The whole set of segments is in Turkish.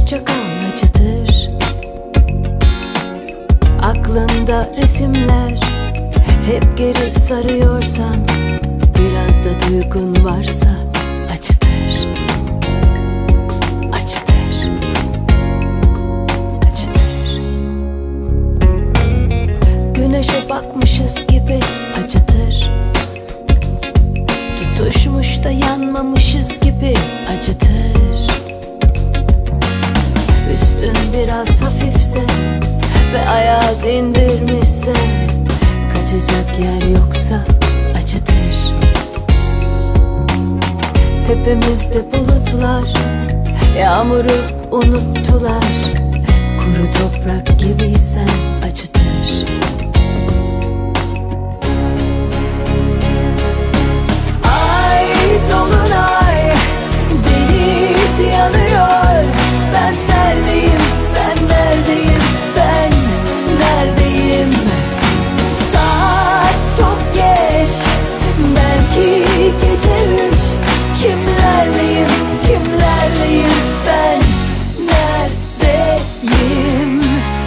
hoşça kal acıtır. Aklında resimler hep geri sarıyorsan, biraz da duygun varsa acıtır. Acıtır. Acıtır. Güneşe bakmışız gibi acıtır. Tutuşmuş da yanmamışız gibi acıtır. Üstün biraz hafifse ve ayaz indirmişse, kaçacak yer yoksa acıtır. Tepemizde bulutlar yağmuru unuttular. Kuru toprak gibiysen acıtır. Ay dolunay, deniz yanıyor. Ben neredeyim, ben neredeyim, ben neredeyim? Saat çok geç, belki gece 3. Kimlerleyim, kimlerleyim, ben neredeyim?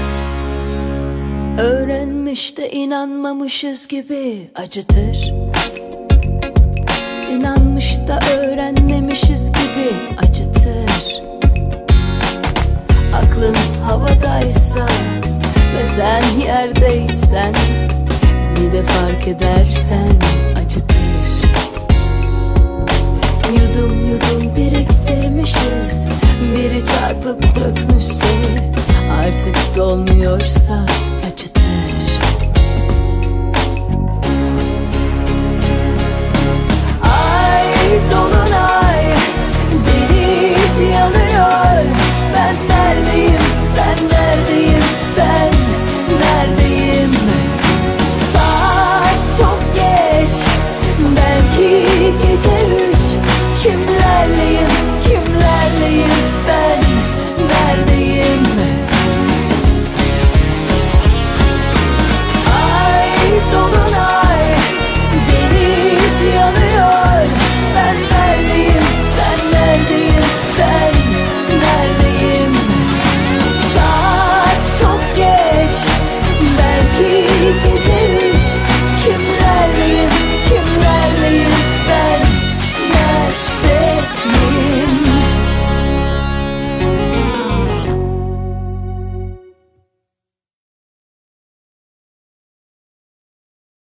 Öğrenmiş de inanmamışız gibi acıtır. İnanmış da öğrenmemişiz gibi acıtır. Aklın havadaysa ve sen yerdeysen, bir de fark edersen acıtır. Yudum yudum biriktirmişiz, biri çarpıp dökmüşse, artık dolmuyorsa